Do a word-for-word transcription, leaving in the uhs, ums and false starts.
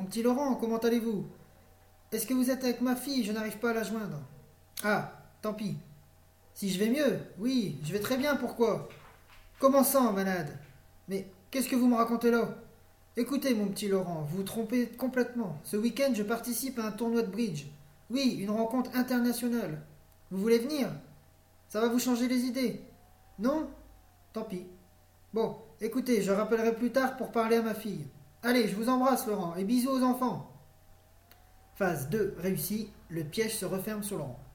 petit Laurent, comment allez-vous? Est-ce que vous êtes avec ma fille? Je n'arrive pas à la joindre. Ah, tant pis. Si je vais mieux? Oui, je vais très bien, pourquoi? Comment ça, malade? Mais qu'est-ce que vous me racontez là? Écoutez, mon petit Laurent, vous vous trompez complètement. Ce week-end, je participe à un tournoi de bridge. Oui, une rencontre internationale. Vous voulez venir? Ça va vous changer les idées. Non? Tant pis. Bon, écoutez, je rappellerai plus tard pour parler à ma fille. Allez, je vous embrasse, Laurent, et bisous aux enfants. Phase deux réussie, le piège se referme sur Laurent.